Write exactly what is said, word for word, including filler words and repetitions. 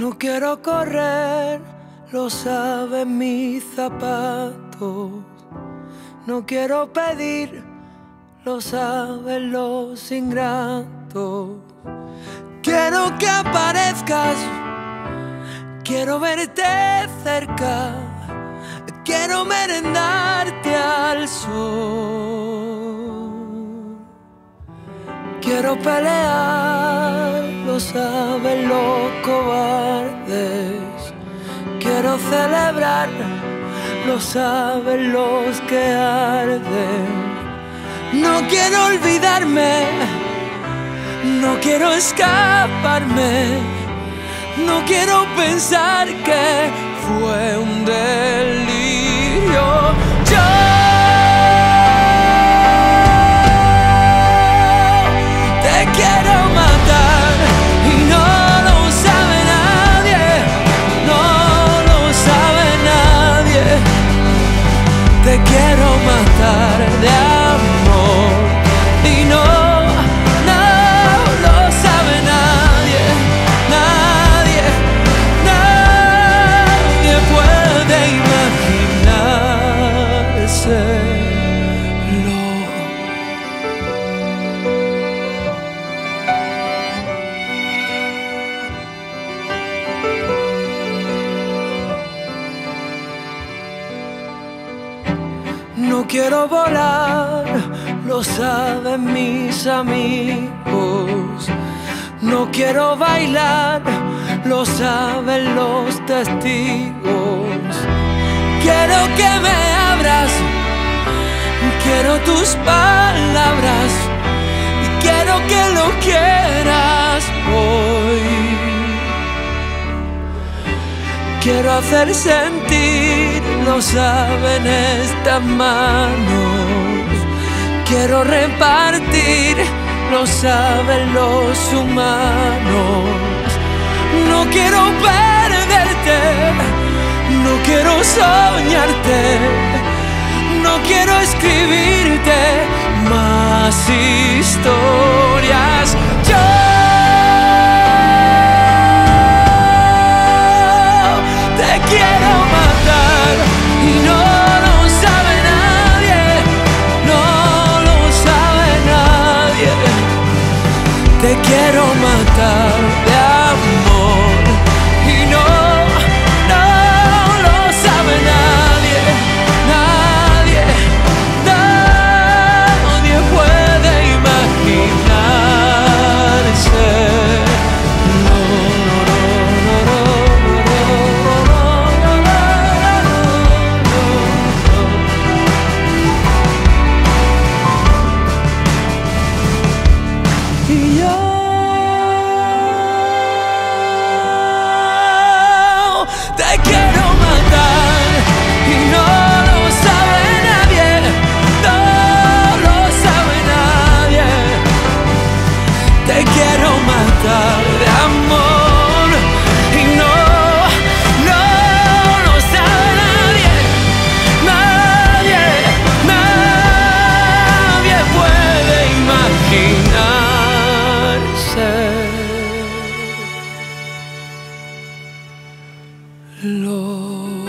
No quiero correr, lo saben mis zapatos. No quiero pedir, lo saben los ingratos. Quiero que aparezcas, quiero verte cerca, quiero merendarte al sol. Quiero pelear, lo saben los cobardes. Quiero celebrar, lo saben los que arden. No quiero olvidarme, no quiero escaparme, no quiero pensar que fue un delirio. Yo te quiero matar y no lo sabe nadie, no lo sabe nadie. Te quiero matar de amor y no, no lo sabe nadie, nadie, nadie puede imaginárselo. No quiero volar, lo saben mis amigos. No quiero bailar, lo saben los testigos. Quiero que me abras, quiero tus palabras y quiero que lo quieras hoy. Quiero hacer sentir, lo saben estas manos. Quiero repartir, lo saben los humanos. No quiero perderte, no quiero soñarte, no quiero escribirte más historias. Yo te quiero matar y no lo sabe nadie, no lo sabe nadie. Te quiero matar de amor y no, no lo sabe nadie, nadie, nadie puede imaginarse. Y yo te quiero matar y no lo sabe nadie, no lo sabe nadie. Te quiero matar de amor y no, no lo sabe nadie, nadie, nadie puede imaginarse. Lo